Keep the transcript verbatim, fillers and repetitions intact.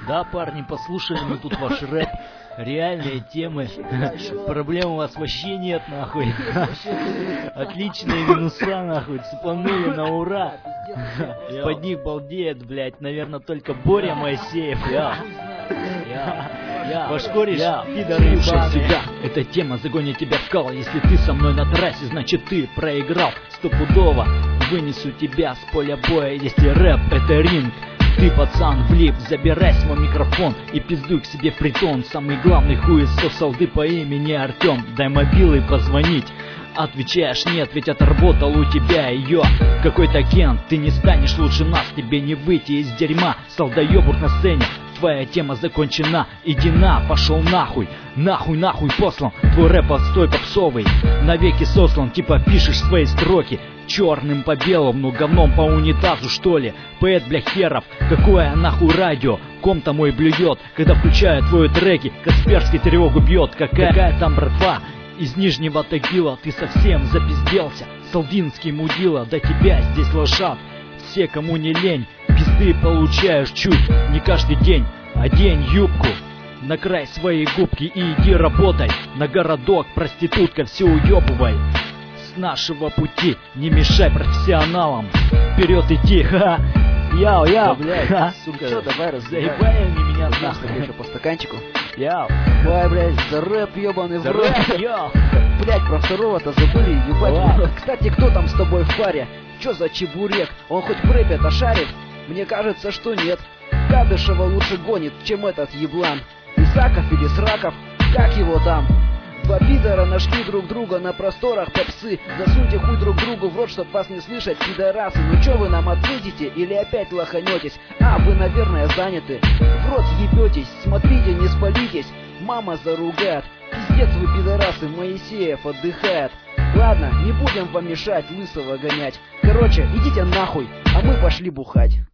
Да, парни, послушали мы тут ваш рэп. Реальные темы. Проблем у вас вообще нет, нахуй. Отличные минуса, нахуй. Цепанули на ура. Под них балдеет, блядь, наверное, только Боря Моисеев. Я. Я. Ваш кореш, пидоры ебаные. Эта тема загонит тебя в кал. Если ты со мной на трассе, значит ты проиграл. Стопудово вынесу тебя с поля боя. Если рэп это ринг, ты, пацан, влип, забирай свой микрофон и пиздуй к себе в притон. Самый главный хуесос солды по имени Артем. Дай мобилы позвонить. Отвечаешь нет, ведь отработал у тебя ее какой-то Кент. Ты не станешь лучше нас, тебе не выйти из дерьма. Солдаёбур на сцене, твоя тема закончена. Иди на, пошел нахуй, нахуй, нахуй послан. Твой рэп отстой попсовый, навеки сослан. Типа пишешь свои строки черным по белому, говном по унитазу, что ли? Поэт, бля, херов, какое нахуй радио? Ком-то мой блюет, когда включаю твои треки. Касперский тревогу бьет, какая, какая там братва? Из Нижнего Тагила ты совсем запизделся. Салдинский мудила, до тебя здесь лошад. Все, кому не лень, пизды получаешь чуть не каждый день. Одень юбку на край своей губки и иди работай. На городок, проститутка, все уебывай. С нашего пути не мешай профессионалам. Вперед идти, ха. Яу, яу, блядь, ха. сука, Что, давай разбираем. заебали они меня Знаешь, нахуй. еще по стаканчику. Яу. Давай, блядь, за рэп ебаный в За рот. рэп, яу. Блядь, про второго-то забыли, ебать. Ладно. Кстати, кто там с тобой в паре? Чё за чебурек? Он хоть в рэпе-то шарит? Мне кажется, что нет. Кадышева лучше гонит, чем этот еблан. Исаков или Сраков, как его там? Два пидора нашли друг друга на просторах попсы. Засуньте хуй друг другу в рот, чтоб вас не слышать, пидорасы. Ну чё вы нам ответите или опять лоханетесь? А, вы, наверное, заняты. В рот ебетесь, смотрите, не спалитесь. Мама заругает. Пиздец вы, пидорасы, Моисеев отдыхает. Ладно, не будем вам мешать лысого гонять. Короче, идите нахуй, а мы пошли бухать.